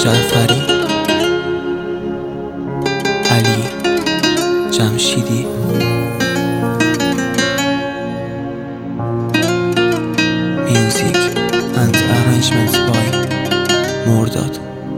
جعفری، علی جمشیدی. Music and arrangements by مرداد.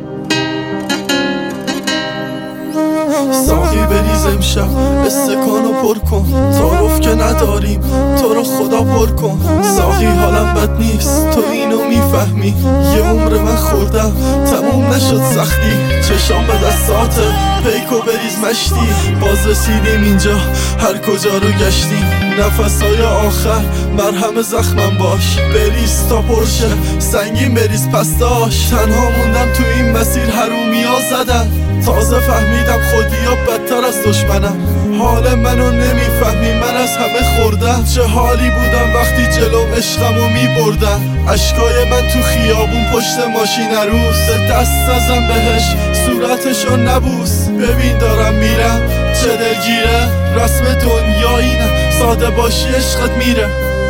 ساقی بریز امشب استکانو پر کن، تعارف که نداریم تو رو خدا پر کن. ساقی حالم بد نیست تو اینو میفهمی، یه عمر من خوردم تموم نشد سختی. چشام به دستاته پیکو بریز مشتی، باز رسیدیم اینجا هر کجا رو گشتیم. نفسای آخر مرهم زخمم باش، بریز تا پرشه سنگین بریز پس داشت. تنها موندم تو این مسیر حرومیا زدن، تازه فهمیدم خودیا بدتر از دشمنم. حال منو نمیفهمی من از همه خوردم، چه حالی بودم وقتی جلوم عشقمو میبردم. اشکای من تو خیابون پشت ماشین عروس، دست نزن بهش صورتشو نبوس. ببین دارم میرم چه دلگیره، رسم دنیا اینه ساده باشی عشقت میره.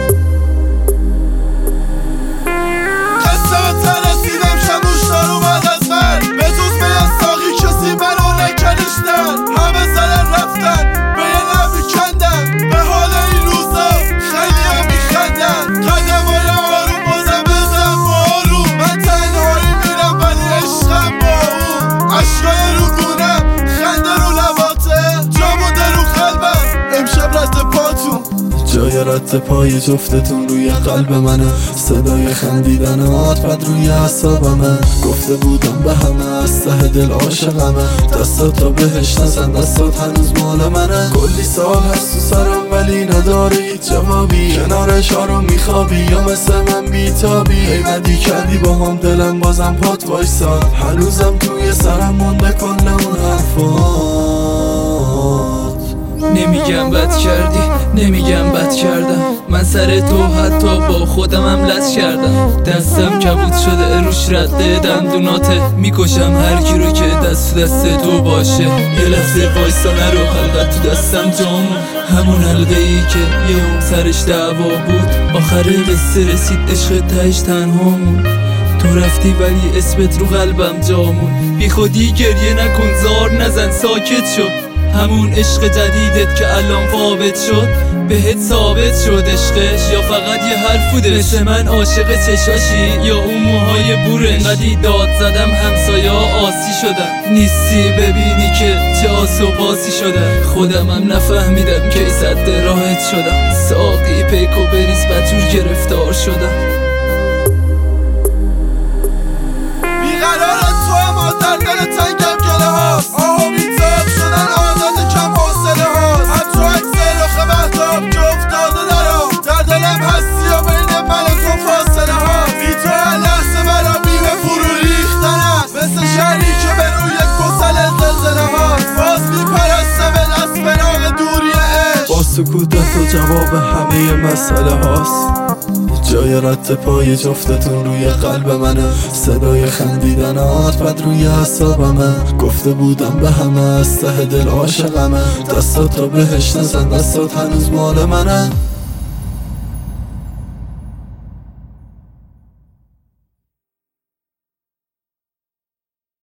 همه زدن رفتن به یه نمی کندن، به حال این روزا خیلی هم میخندن. قدم های آروم بازم بزن با آروم، من تنهایی میرم ولی عشقم با اون. عشقای رو گونم خنده رو لباته، جا مونده رو قلبم امشب رد پاتون. جای رد پای جفتتون روی قلب منه، صدای خندیدنات بد روی اعصابمه. گفته بودم به همه از ته دل عاشقمه، دستاتو بهش نزن دستات هنوز مال منه. کلی سال هست تو سرم ولی نداره هیچ جوابی، کنارش آروم میخوابی یا مثل من بیتابی. ایمدی کردی با هم دلم بازم پات وایساد، هنوزم توی سرم مونده کل اون حرفات. نمیگم بد کردی نمیگم بد کردم، من سر تو حتی با خودم هم لز کردم. دستم کبود شده روش رده دندوناته، میکشم هر کی رو که دست تو باشه. یه لحظه وایسا نرو حلقت تو دستم جامون، همون حلقه ای که یه اون سرش دعوا بود. آخر قصه رسید عشق تهش تنهامون، تو رفتی ولی اسمت رو قلبم جامون. بی خودی گریه نکن زار نزن ساکت شو، همون عشق جدیدت که الان ثابت شد بهت ثابت شد عشقش، یا فقط یه حرف بوده مثل من عاشق چشاشی یا اون موهای بورش. انقدی داد زدم همسایه آسی شدن، نیستی ببینی که چه آس و پاسی شدن. خودم هم نفهمیدم که صد راحت شدم، ساقی پیکو بریز بطور گرفتار شدم. بیقرار تو اما در دل تنگم گله هاست، آهو بیتاب شدن عادت کم حاصله هاست. حتی اکسل و خبهتاب که افتاده درام، در دلم هستی و بین من و تو فاصله هاست. بی تو هر لحظه مرا بیمه فرو ریختن است، مثل شهری که به روی کسل زلزله هاست. باز میپرستم از فراق دوری عشق، با سکوتت و جواب همه مسئله هاست. جای رد پای جفتتون روی قلب منه، صدای خندیدنات بد روی اعصابمه. گفته بودم به همه از ته دل عاشقمه، دستاتو بهش نزن دستات هنوز مال منه.